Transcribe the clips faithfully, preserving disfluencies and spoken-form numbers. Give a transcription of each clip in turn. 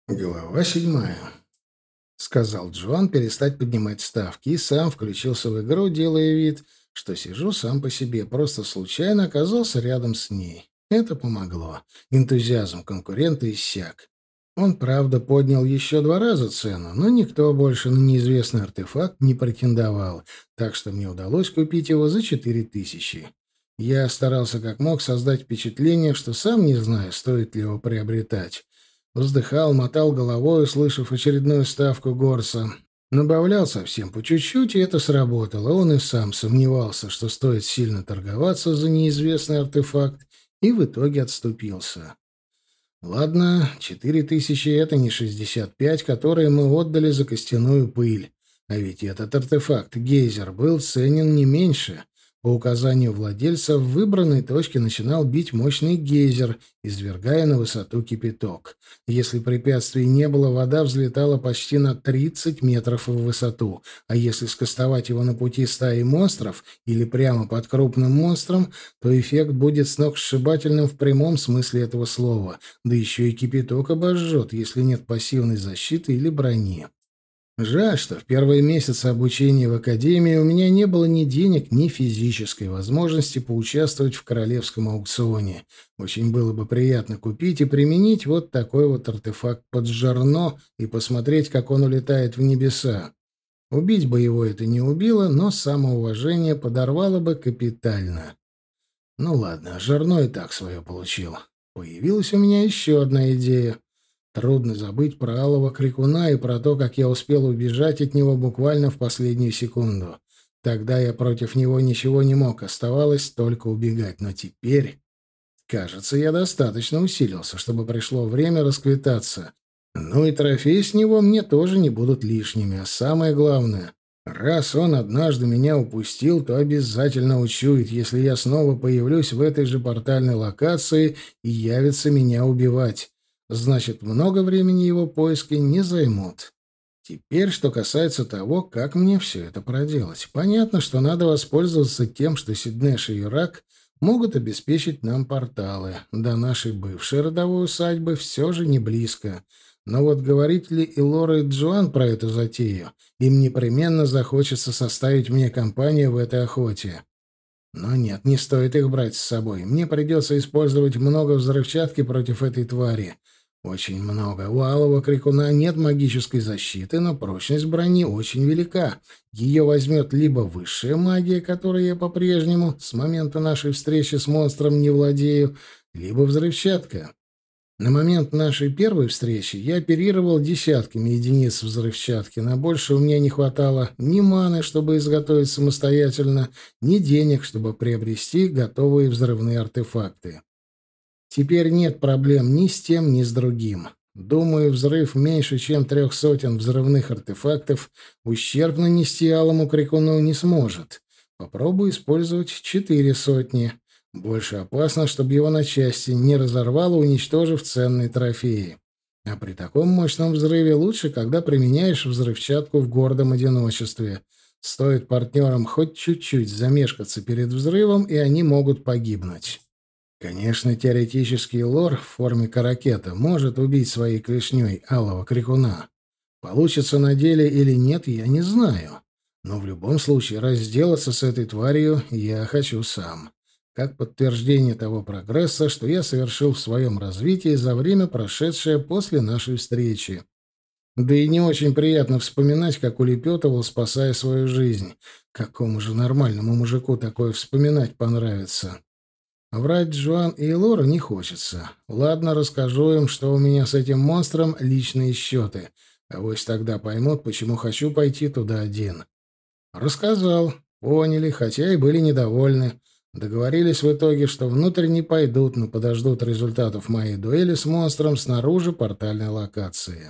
Глава седьмая. Сказал Джоан перестать поднимать ставки и сам включился в игру, делая вид, что сижу сам по себе, просто случайно оказался рядом с ней. Это помогло. Энтузиазм конкурента иссяк. Он, правда, поднял еще два раза цену, но никто больше на неизвестный артефакт не претендовал, так что мне удалось купить его за четыре тысячи. Я старался как мог создать впечатление, что сам не знаю, стоит ли его приобретать. Вздыхал, мотал головой, услышав очередную ставку Горса. Набавлял совсем по чуть-чуть, и это сработало. Он и сам сомневался, что стоит сильно торговаться за неизвестный артефакт, и в итоге отступился. Ладно, четыре тысячи — это не шестьдесят пять, которые мы отдали за костяную пыль. А ведь этот артефакт, гейзер, был ценен не меньше. По указанию владельца в выбранной точке начинал бить мощный гейзер, извергая на высоту кипяток. Если препятствий не было, вода взлетала почти на тридцать метров в высоту, а если скостовать его на пути стаи монстров или прямо под крупным монстром, то эффект будет сногсшибательным в прямом смысле этого слова, да еще и кипяток обожжет, если нет пассивной защиты или брони. Жаль, что в первые месяцы обучения в академии у меня не было ни денег, ни физической возможности поучаствовать в королевском аукционе. Очень было бы приятно купить и применить вот такой вот артефакт под жерно и посмотреть, как он улетает в небеса. Убить бы его это не убило, но самоуважение подорвало бы капитально. Ну ладно, жерно и так свое получил. Появилась у меня еще одна идея. Трудно забыть про алого крикуна и про то, как я успел убежать от него буквально в последнюю секунду. Тогда я против него ничего не мог, оставалось только убегать. Но теперь, кажется, я достаточно усилился, чтобы пришло время расквитаться. Ну и трофеи с него мне тоже не будут лишними. А самое главное, раз он однажды меня упустил, то обязательно учует, если я снова появлюсь в этой же портальной локации и явится меня убивать. Значит, много времени его поиски не займут. Теперь, что касается того, как мне все это проделать. Понятно, что надо воспользоваться тем, что Сиднеш и Юрак могут обеспечить нам порталы. До нашей бывшей родовой усадьбы все же не близко. Но вот говорить ли и Лора, и Джоан про эту затею? Им непременно захочется составить мне компанию в этой охоте. Но нет, не стоит их брать с собой. Мне придется использовать много взрывчатки против этой твари. Очень много. У алого крикуна нет магической защиты, но прочность брони очень велика. Ее возьмет либо высшая магия, которой я по-прежнему с момента нашей встречи с монстром не владею, либо взрывчатка. На момент нашей первой встречи я оперировал десятками единиц взрывчатки. На больше у меня не хватало ни маны, чтобы изготовить самостоятельно, ни денег, чтобы приобрести готовые взрывные артефакты. Теперь нет проблем ни с тем, ни с другим. Думаю, взрыв меньше, чем трех сотен взрывных артефактов ущерб нанести алому крикуну не сможет. Попробую использовать четыре сотни. Больше опасно, чтобы его на части не разорвало, уничтожив ценные трофеи. А при таком мощном взрыве лучше, когда применяешь взрывчатку в гордом одиночестве. Стоит партнерам хоть чуть-чуть замешкаться перед взрывом, и они могут погибнуть. Конечно, теоретический лор в форме каракета может убить своей клешней алого крикуна. Получится на деле или нет, я не знаю. Но в любом случае разделаться с этой тварью я хочу сам. Как подтверждение того прогресса, что я совершил в своем развитии за время, прошедшее после нашей встречи. Да и не очень приятно вспоминать, как улепетывал, спасая свою жизнь. Какому же нормальному мужику такое вспоминать понравится? Врать Джоан и Элору не хочется. Ладно, расскажу им, что у меня с этим монстром личные счеты. Авось тогда поймут, почему хочу пойти туда один. Рассказал. Поняли, хотя и были недовольны. Договорились в итоге, что внутрь не пойдут, но подождут результатов моей дуэли с монстром снаружи портальной локации.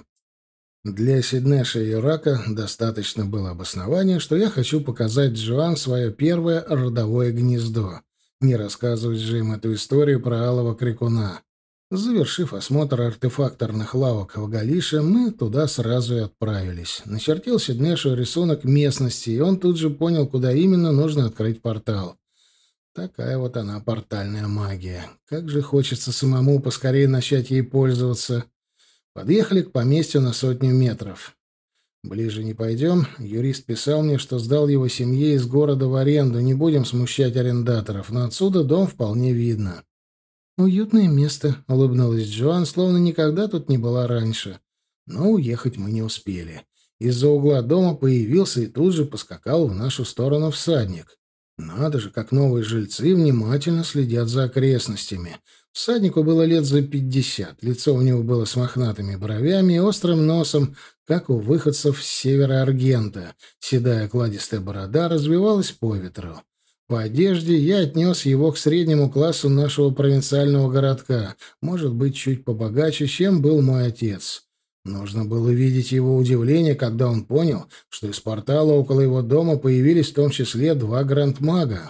Для Сиднеша и Юрака достаточно было обоснования, что я хочу показать Джоан свое первое родовое гнездо. Не рассказывать же им эту историю про алого крикуна. Завершив осмотр артефакторных лавок в Галише, мы туда сразу и отправились. Начертил Сиднешу рисунок местности, и он тут же понял, куда именно нужно открыть портал. Такая вот она, портальная магия. Как же хочется самому поскорее начать ей пользоваться. Подъехали к поместью на сотню метров. Ближе не пойдем. Юрист писал мне, что сдал его семье из города в аренду. Не будем смущать арендаторов, но отсюда дом вполне видно. «Уютное место», — улыбнулась Джоан, словно никогда тут не была раньше. Но уехать мы не успели. Из-за угла дома появился и тут же поскакал в нашу сторону всадник. Надо же, как новые жильцы внимательно следят за окрестностями. Всаднику было лет за пятьдесят. Лицо у него было с мохнатыми бровями и острым носом, как у выходцев с севера Аргента. Седая кладистая борода развивалась по ветру. По одежде я отнес его к среднему классу нашего провинциального городка, может быть, чуть побогаче, чем был мой отец. Нужно было видеть его удивление, когда он понял, что из портала около его дома появились в том числе два грандмага.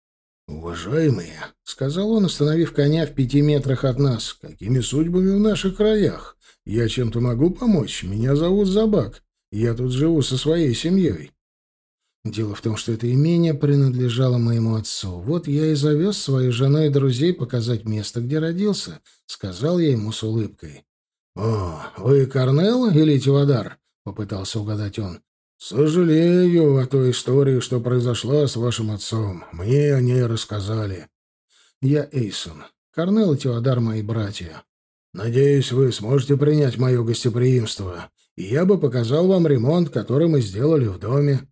«Уважаемые», — сказал он, остановив коня в пяти метрах от нас, — «какими судьбами в наших краях? Я чем-то могу помочь? Меня зовут Забак. Я тут живу со своей семьей». Дело в том, что это имение принадлежало моему отцу. Вот я и завез свою жену и друзей показать место, где родился, — сказал я ему с улыбкой. «О, вы Корнел или Тивадар?» — попытался угадать он. «Сожалею о той истории, что произошла с вашим отцом. Мне о ней рассказали». «Я Эйсон. Корнел и Тивадар — мои братья. Надеюсь, вы сможете принять мое гостеприимство, и я бы показал вам ремонт, который мы сделали в доме».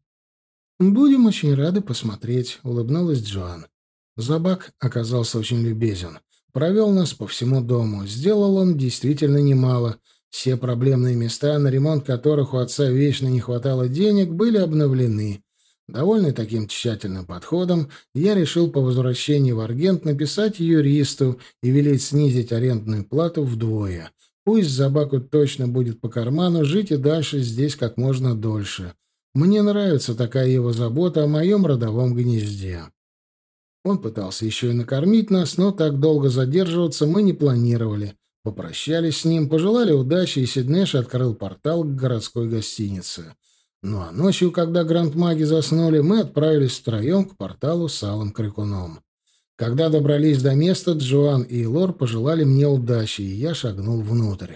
«Будем очень рады посмотреть», — улыбнулась Джоан. Забак оказался очень любезен. Провел нас по всему дому. Сделал он действительно немало. Все проблемные места, на ремонт которых у отца вечно не хватало денег, были обновлены. Довольный таким тщательным подходом, я решил по возвращении в Аргент написать юристу и велеть снизить арендную плату вдвое. Пусть Забаку точно будет по карману жить и дальше здесь как можно дольше. Мне нравится такая его забота о моем родовом гнезде. Он пытался еще и накормить нас, но так долго задерживаться мы не планировали. Попрощались с ним, пожелали удачи, и Сиднеш открыл портал к городской гостинице. Ну а ночью, когда грандмаги заснули, мы отправились втроем к порталу с Алым Крикуном. Когда добрались до места, Джоан и Лор пожелали мне удачи, и я шагнул внутрь.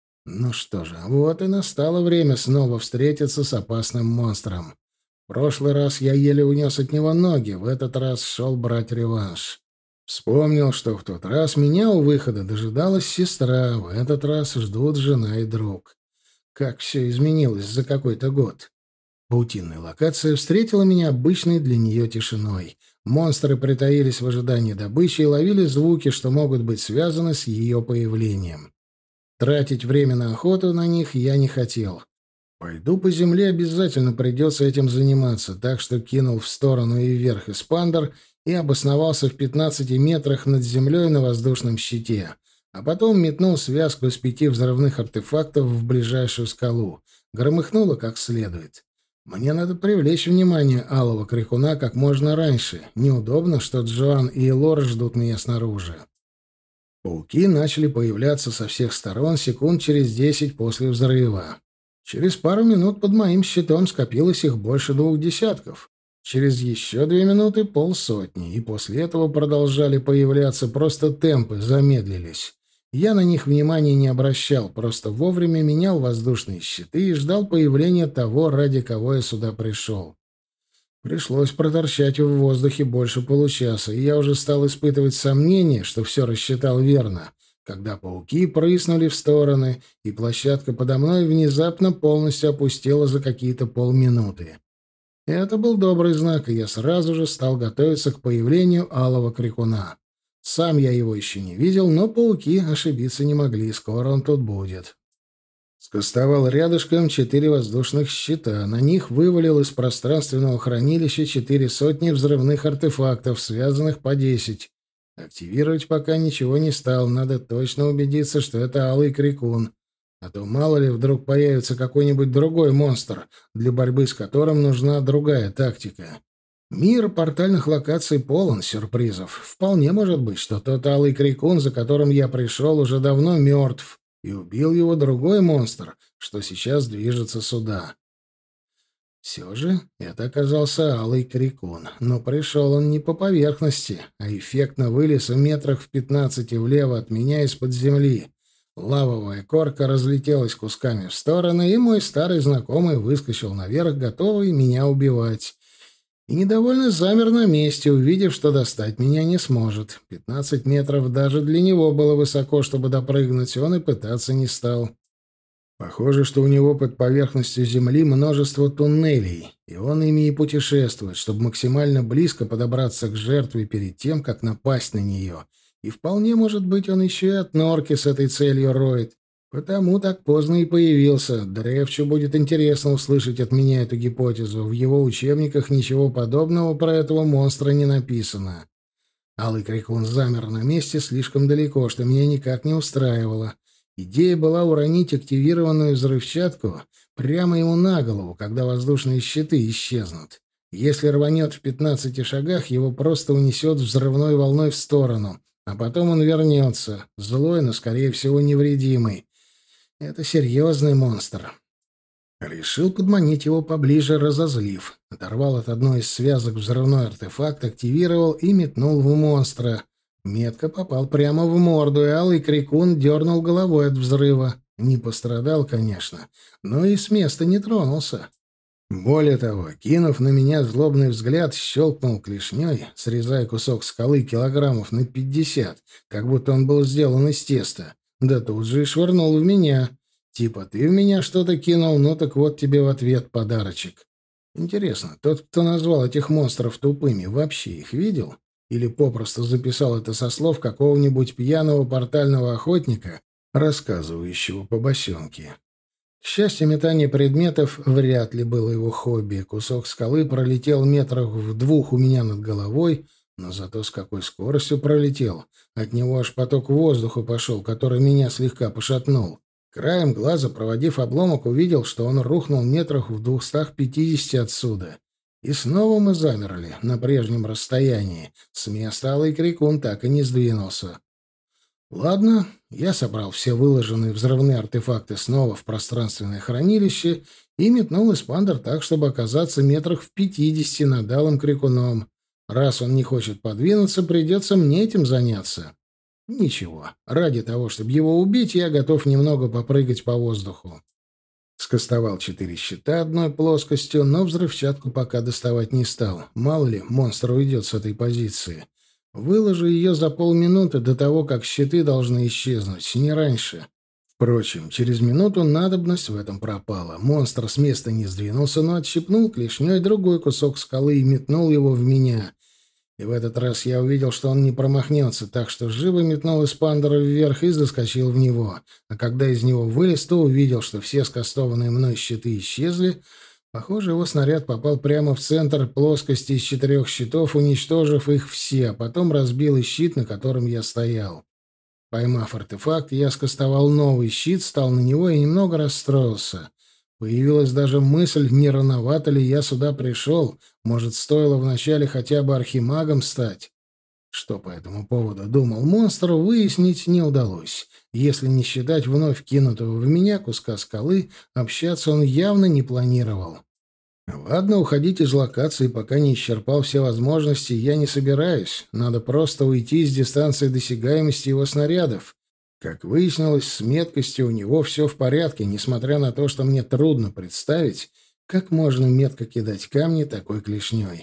Ну что же, вот и настало время снова встретиться с опасным монстром. В прошлый раз я еле унес от него ноги, в этот раз шел брать реванш. Вспомнил, что в тот раз меня у выхода дожидалась сестра, в этот раз ждут жена и друг. Как все изменилось за какой-то год. Паутинная локация встретила меня обычной для нее тишиной. Монстры притаились в ожидании добычи и ловили звуки, что могут быть связаны с ее появлением. Тратить время на охоту на них я не хотел. Пойду по земле, обязательно придется этим заниматься, так что кинул в сторону и вверх эспандер и обосновался в пятнадцати метрах над землей на воздушном щите, а потом метнул связку из пяти взрывных артефактов в ближайшую скалу. Громыхнуло как следует. Мне надо привлечь внимание Алого Крикуна как можно раньше. Неудобно, что Джоан и Элор ждут меня снаружи. Пауки начали появляться со всех сторон секунд через десять после взрыва. Через пару минут под моим щитом скопилось их больше двух десятков. Через еще две минуты — полсотни, и после этого продолжали появляться, просто темпы замедлились. Я на них внимания не обращал, просто вовремя менял воздушные щиты и ждал появления того, ради кого я сюда пришел. Пришлось проторчать в воздухе больше получаса, и я уже стал испытывать сомнение, что все рассчитал верно, когда пауки прыснули в стороны, и площадка подо мной внезапно полностью опустела за какие-то полминуты. Это был добрый знак, и я сразу же стал готовиться к появлению Алого Крикуна. Сам я его еще не видел, но пауки ошибиться не могли, скоро он тут будет. Скостовал рядышком четыре воздушных щита. На них вывалил из пространственного хранилища четыре сотни взрывных артефактов, связанных по десять. Активировать пока ничего не стал, надо точно убедиться, что это Алый Крикун. А то мало ли вдруг появится какой-нибудь другой монстр, для борьбы с которым нужна другая тактика. Мир портальных локаций полон сюрпризов. Вполне может быть, что тот Алый Крикун, за которым я пришел, уже давно мертв, и убил его другой монстр, что сейчас движется сюда. Все же это оказался Алый Крикун, но пришел он не по поверхности, а эффектно вылез в метрах в пятнадцати влево от меня из-под земли. Лавовая корка разлетелась кусками в стороны, и мой старый знакомый выскочил наверх, готовый меня убивать. И недовольно замер на месте, увидев, что достать меня не сможет. Пятнадцать метров даже для него было высоко, чтобы допрыгнуть, он и пытаться не стал. Похоже, что у него под поверхностью земли множество туннелей, и он ими и путешествует, чтобы максимально близко подобраться к жертве перед тем, как напасть на нее. И вполне, может быть, он еще и от норки с этой целью роет. Потому так поздно и появился. Древчу будет интересно услышать от меня эту гипотезу. В его учебниках ничего подобного про этого монстра не написано. Алый крикун замер на месте слишком далеко, что меня никак не устраивало. Идея была уронить активированную взрывчатку прямо ему на голову, когда воздушные щиты исчезнут. Если рванет в пятнадцати шагах, его просто унесет взрывной волной в сторону, а потом он вернется, злой, но, скорее всего, невредимый. Это серьезный монстр. Решил подманить его поближе, разозлив. Оторвал от одной из связок взрывной артефакт, активировал и метнул в монстра. Метко попал прямо в морду, и алый крикун дернул головой от взрыва. Не пострадал, конечно, но и с места не тронулся. Более того, кинув на меня злобный взгляд, щелкнул клешней, срезая кусок скалы килограммов на пятьдесят, как будто он был сделан из теста. Да тут же и швырнул в меня. Типа, ты в меня что-то кинул, ну так вот тебе в ответ подарочек. Интересно, тот, кто назвал этих монстров тупыми, вообще их видел? Или попросту записал это со слов какого-нибудь пьяного портального охотника, рассказывающего по босенке? К счастью, метание предметов вряд ли было его хобби. Кусок скалы пролетел метрах в двух у меня над головой, но зато с какой скоростью пролетел. От него аж поток воздуха пошел, который меня слегка пошатнул. Краем глаза, проводив обломок, увидел, что он рухнул метрах в двухстах пятидесяти отсюда. И снова мы замерли на прежнем расстоянии. С места алый крикун так и не сдвинулся. Ладно, я собрал все выложенные взрывные артефакты снова в пространственное хранилище и метнул эспандер так, чтобы оказаться метрах в пятидесяти над алым крикуном. Раз он не хочет подвинуться, придется мне этим заняться. Ничего, ради того, чтобы его убить, я готов немного попрыгать по воздуху. Скостовал четыре щита одной плоскостью, но взрывчатку пока доставать не стал. Мало ли, монстр уйдет с этой позиции. Выложу ее за полминуты до того, как щиты должны исчезнуть, не раньше. Впрочем, через минуту надобность в этом пропала. Монстр с места не сдвинулся, но отщипнул клешней другой кусок скалы и метнул его в меня. И в этот раз я увидел, что он не промахнется, так что живо метнул эспандера вверх и заскочил в него. А когда из него вылез, то увидел, что все скастованные мной щиты исчезли. Похоже, его снаряд попал прямо в центр плоскости из четырех щитов, уничтожив их все, а потом разбил и щит, на котором я стоял. Поймав артефакт, я скастовал новый щит, стал на него и немного расстроился. Появилась даже мысль, не рановато ли я сюда пришел. Может, стоило вначале хотя бы архимагом стать? Что по этому поводу думал монстр, выяснить не удалось. Если не считать вновь кинутого в меня куска скалы, общаться он явно не планировал. Ладно, уходить из локации, пока не исчерпал все возможности, я не собираюсь. Надо просто уйти с дистанции досягаемости его снарядов. Как выяснилось, с меткостью у него все в порядке, несмотря на то, что мне трудно представить, как можно метко кидать камни такой клешней.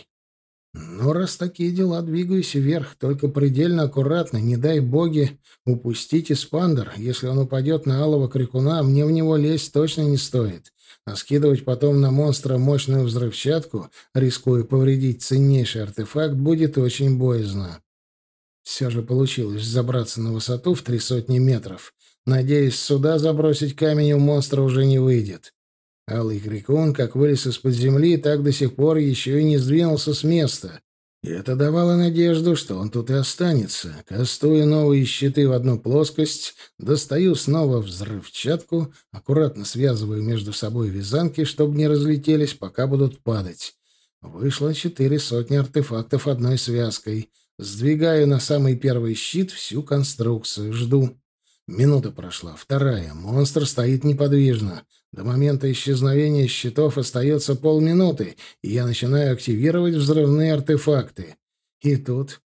Но раз такие дела, двигаюсь вверх, только предельно аккуратно, не дай боги упустить эспандер. Если он упадет на алого крикуна, мне в него лезть точно не стоит. А скидывать потом на монстра мощную взрывчатку, рискуя повредить ценнейший артефакт, будет очень боязно. Все же получилось забраться на высоту в три сотни метров. Надеюсь, сюда забросить камень у монстра уже не выйдет. Алый крикун, как вылез из-под земли, так до сих пор еще и не сдвинулся с места. И это давало надежду, что он тут и останется. Кастую новые щиты в одну плоскость, достаю снова взрывчатку, аккуратно связываю между собой вязанки, чтобы не разлетелись, пока будут падать. Вышло четыре сотни артефактов одной связкой. Сдвигаю на самый первый щит всю конструкцию. Жду. Минута прошла. Вторая. Монстр стоит неподвижно. До момента исчезновения щитов остается полминуты, и я начинаю активировать взрывные артефакты. И тут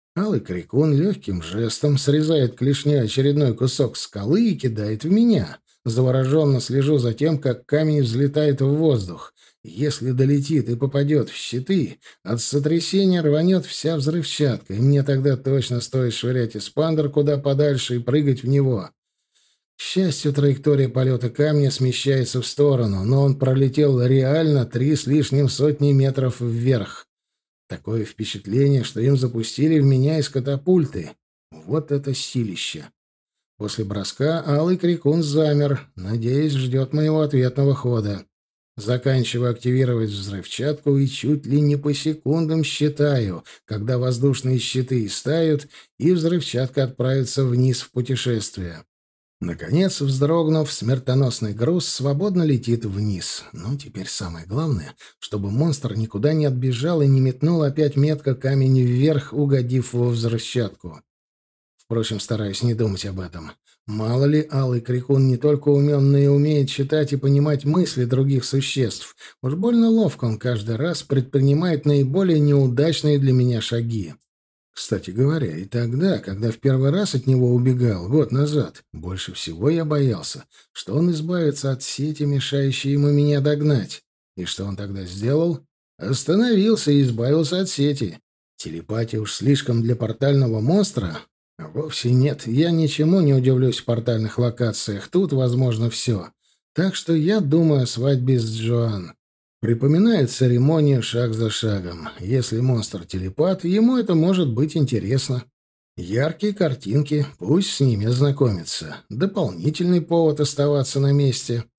Алый крикун легким жестом срезает клешней очередной кусок скалы и кидает в меня. Завороженно слежу за тем, как камень взлетает в воздух. Если долетит и попадет в щиты, от сотрясения рванет вся взрывчатка, и мне тогда точно стоит швырять эспандер куда подальше и прыгать в него. К счастью, траектория полета камня смещается в сторону, но он пролетел реально три с лишним сотни метров вверх. Такое впечатление, что им запустили в меня из катапульты. Вот это силище! После броска алый крикун замер, надеясь, ждет моего ответного хода. Заканчиваю активировать взрывчатку и чуть ли не по секундам считаю, когда воздушные щиты истают, и взрывчатка отправится вниз в путешествие. Наконец, вздрогнув, смертоносный груз свободно летит вниз. Ну, теперь самое главное, чтобы монстр никуда не отбежал и не метнул опять метко камень вверх, угодив во взрывчатку. Впрочем, стараюсь не думать об этом. Мало ли, алый крикун не только умен, но и умеет читать и понимать мысли других существ. Уж больно ловко он каждый раз предпринимает наиболее неудачные для меня шаги. Кстати говоря, и тогда, когда в первый раз от него убегал, год назад, больше всего я боялся, что он избавится от сети, мешающей ему меня догнать. И что он тогда сделал? Остановился и избавился от сети. Телепатия уж слишком для портального монстра? А вовсе нет, я ничему не удивлюсь в портальных локациях, тут возможно все. Так что я думаю о свадьбе с Джоан. Припоминает церемонию шаг за шагом. Если монстр телепат, ему это может быть интересно. Яркие картинки, пусть с ними ознакомится. Дополнительный повод оставаться на месте.